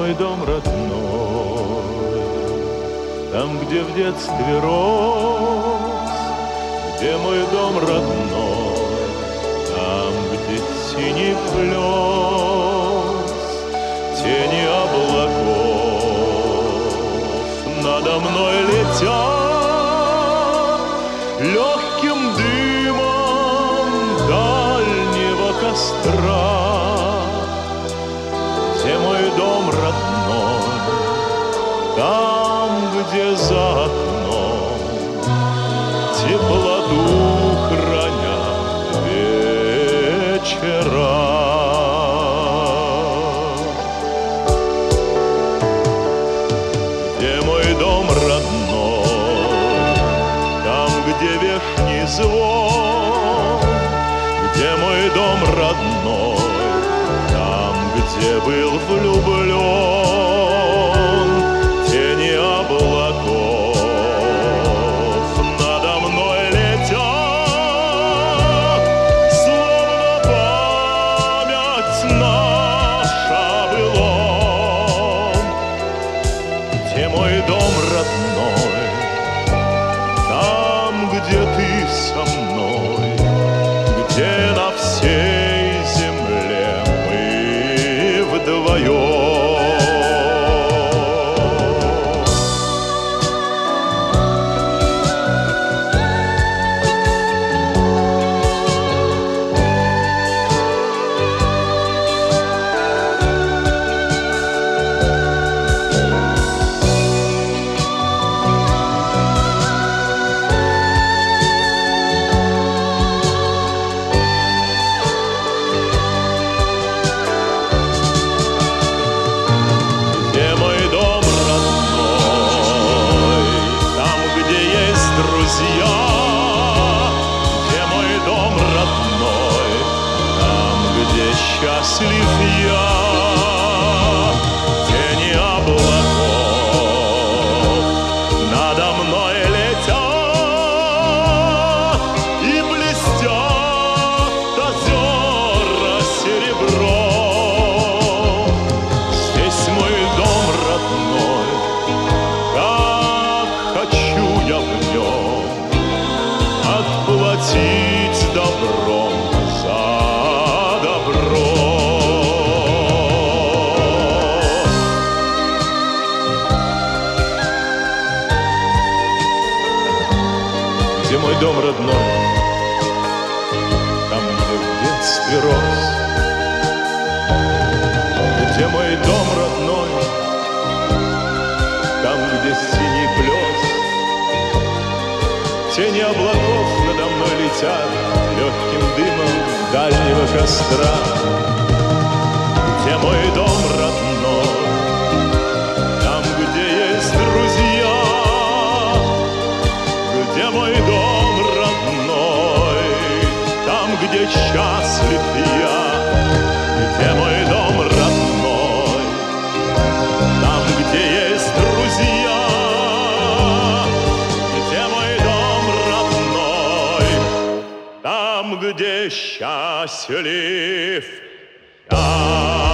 мой дом родной, там, где в детстве рос, где мой дом родной, там, где синий плес, тени облаков надо мной летят легким дымом дальнего костра. Где мой дом родной, там, где за окном теплоту хранят вечера. Где мой дом родной, там, где вешний звон, где мой дом родной, где был влюблен, тени облаков надо мной летят, словно память наша былом. Где мой дом родной, там, где ты со мной, где на всей земле вдвоем. Счастлив я, тени облаков надо мной летят и блестят озера серебром. Здесь мой дом родной, как хочу я в нем отплатить добром за добро. Где мой дом родной, там, где в детстве рос, где мой дом родной, там, где синий плес, тени облаков надо мной летят легким дымом дальнего костра. Где мой дом родной, там, где есть друзья, где мой дом родной, там, где счастлив я. Где мой дом родной, там, где есть друзья, где мой дом родной, там, где счастлив я.